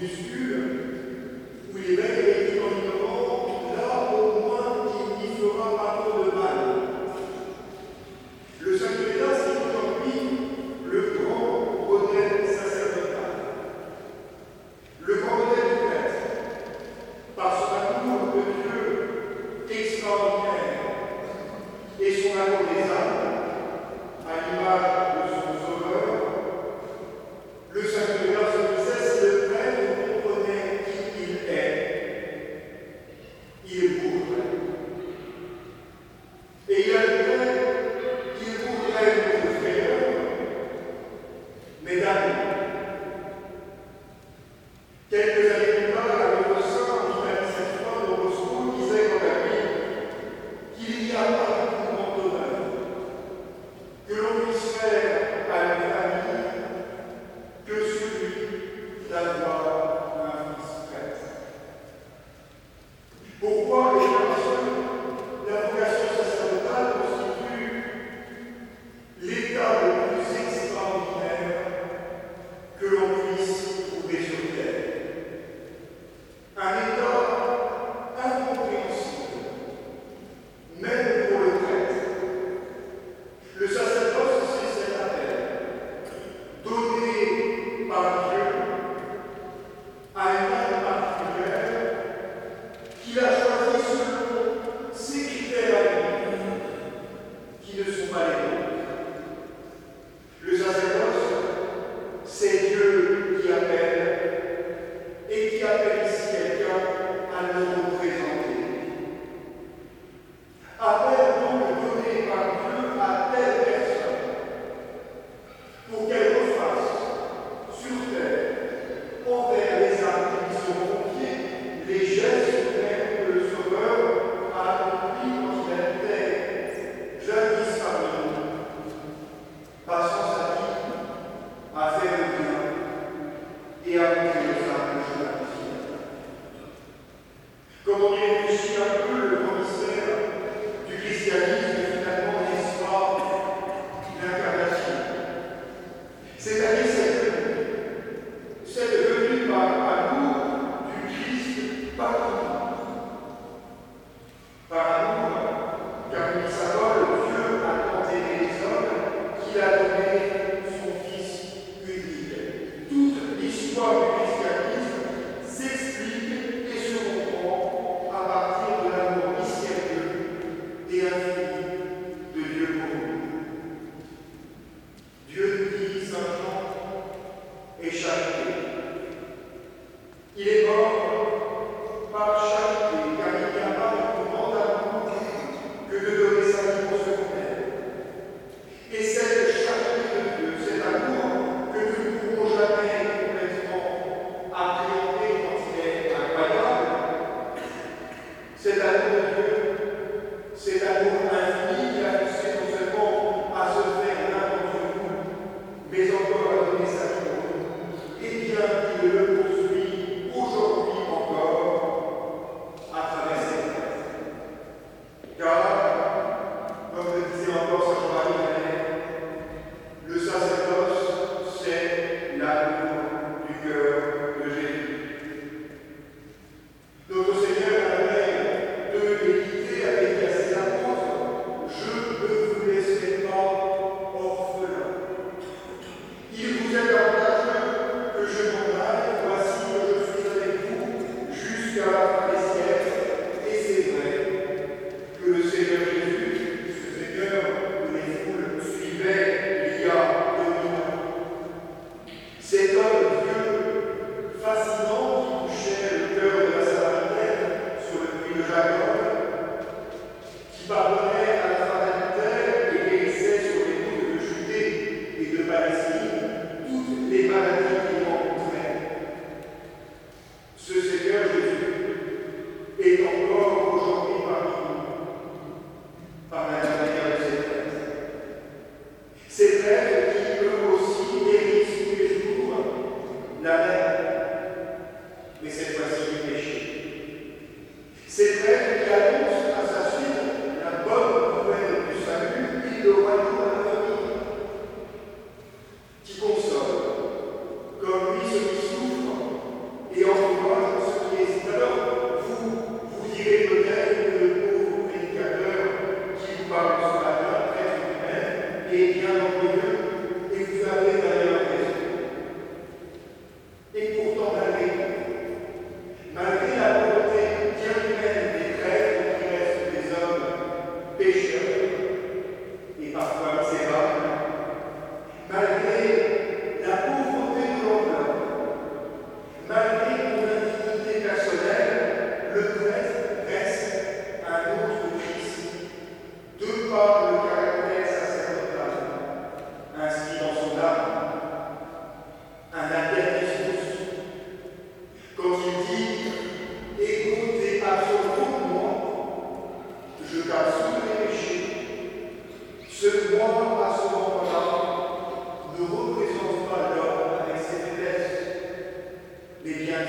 Que l'on puisse trouver sur terre.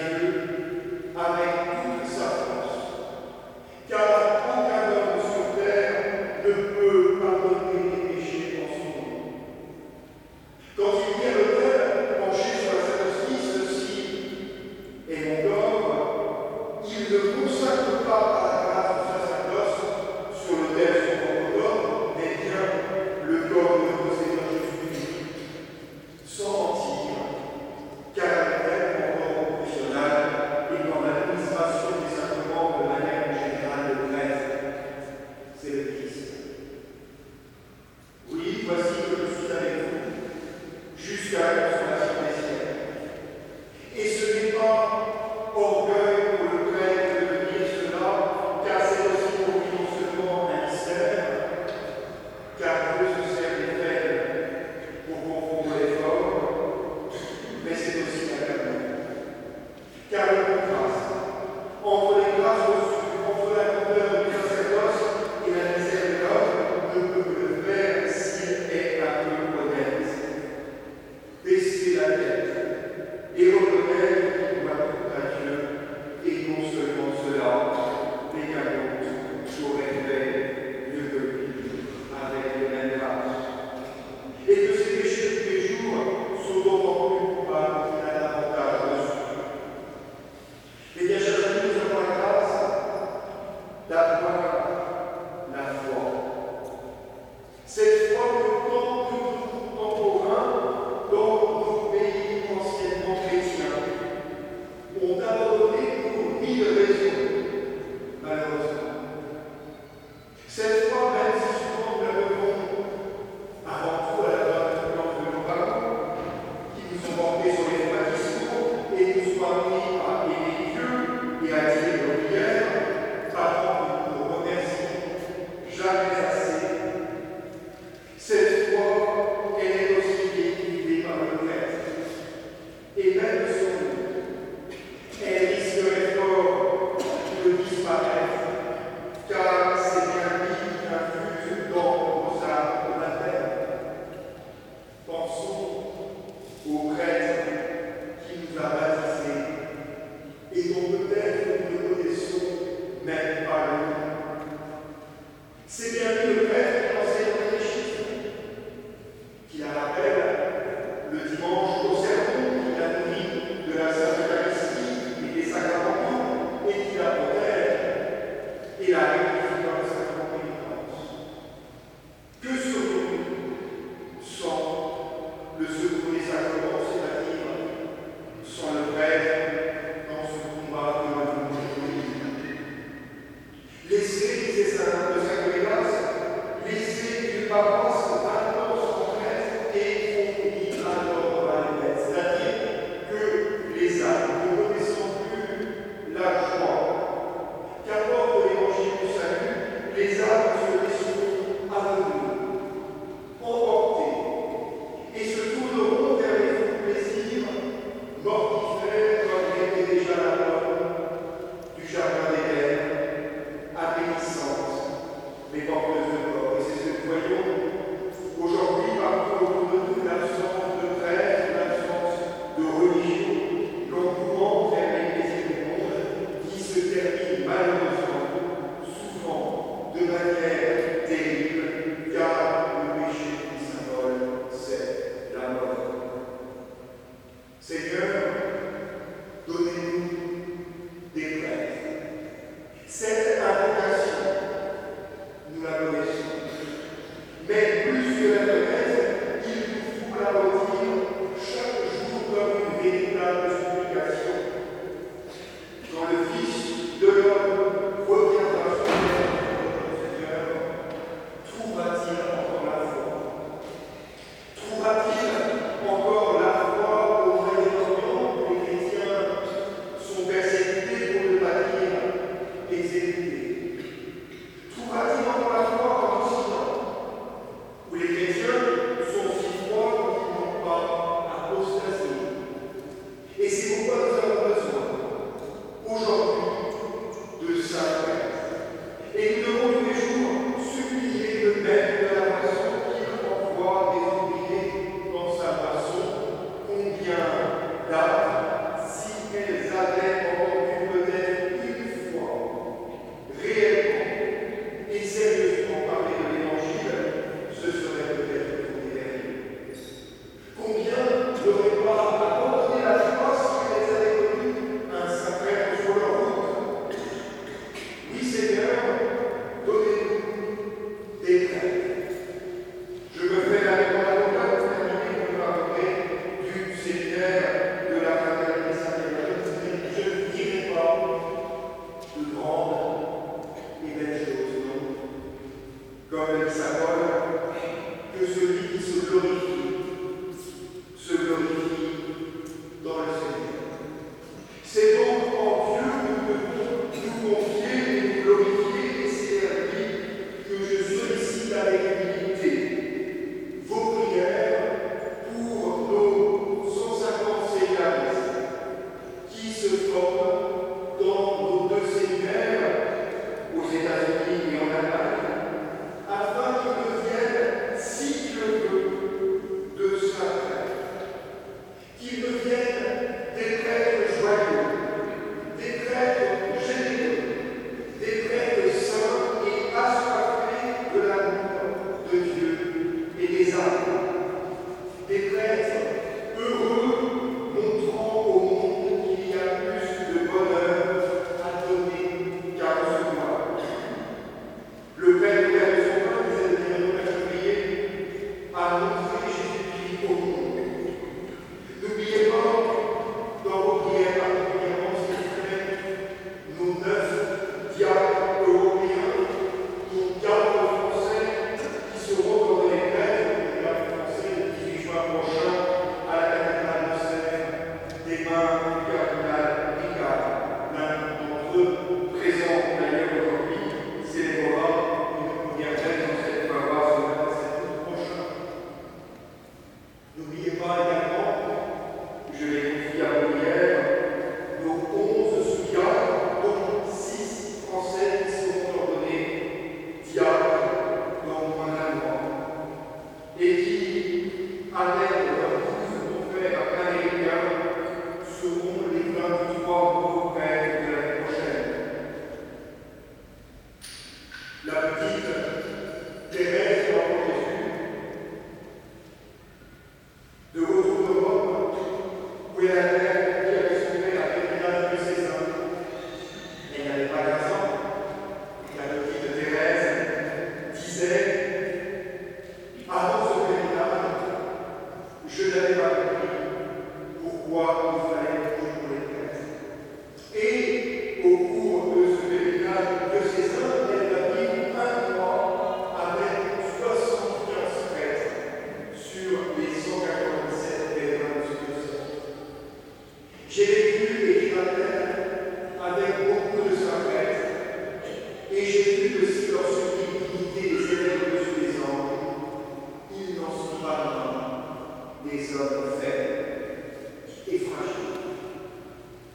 Dieu avec toute sa force. Car aucun homme sur terre ne peut pardonner les péchés en son nom. Quand il dit à l'autel penché sur la sacristie, ceci est mon corps, il ne consacre pas à la grâce du sacerdoce sur l'autel son propre corps, mais bien le corps de notre Seigneur Jésus-Christ, sans mentir, car elle est encore professionnelle et dans l'administration des sacrements de manière générale de prêtre, c'est le Christ. Oui, voici que je suis avec vous jusqu'à la consommation des siècles. Et ce n'est pas orgueil pour le prêtre de dire cela, car c'est aussi pour lui non seulement un mystère, car Dieu se sert des faibles pour confondre les forts, mais c'est aussi un cadeau. Car le contraste entre les grâces reçues, entre la grandeur du sacerdoce et la misère de l'homme ne peut que le faire s'il est un peu honnête. Baisser la tête et reconnaître qu'il doit tout à Dieu, et non seulement cela, mais qu'un autre aurait fait mieux que lui, avec les mêmes grâces. Et que ses péchés de tous les jours sont d'autant plus coupables qu'il a davantage reçu.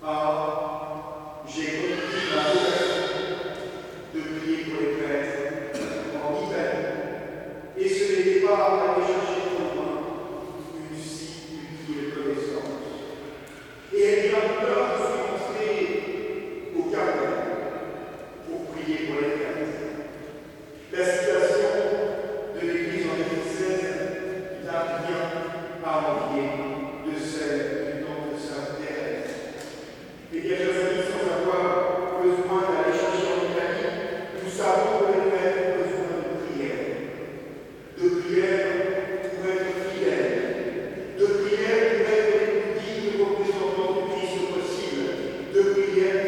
J'ai repris ma vocation de prier pour les prêtres en Italie. Et ce n'était pas aller chercher trop loin une si utile connaissance. Et elle bien plus tard, je suis entré au Carmel pour prier pour les prêtres. La situation de l'église en Éphèse n'a rien à envier de celle du nom de Sainte Thérèse. Eh bien, chers amis, sans avoir besoin d'aller chercher en Italie, nous savons que les prêtres ont besoin de prière pour être fidèles, de prière pour être les plus dignes représentants du Christ possible, de prière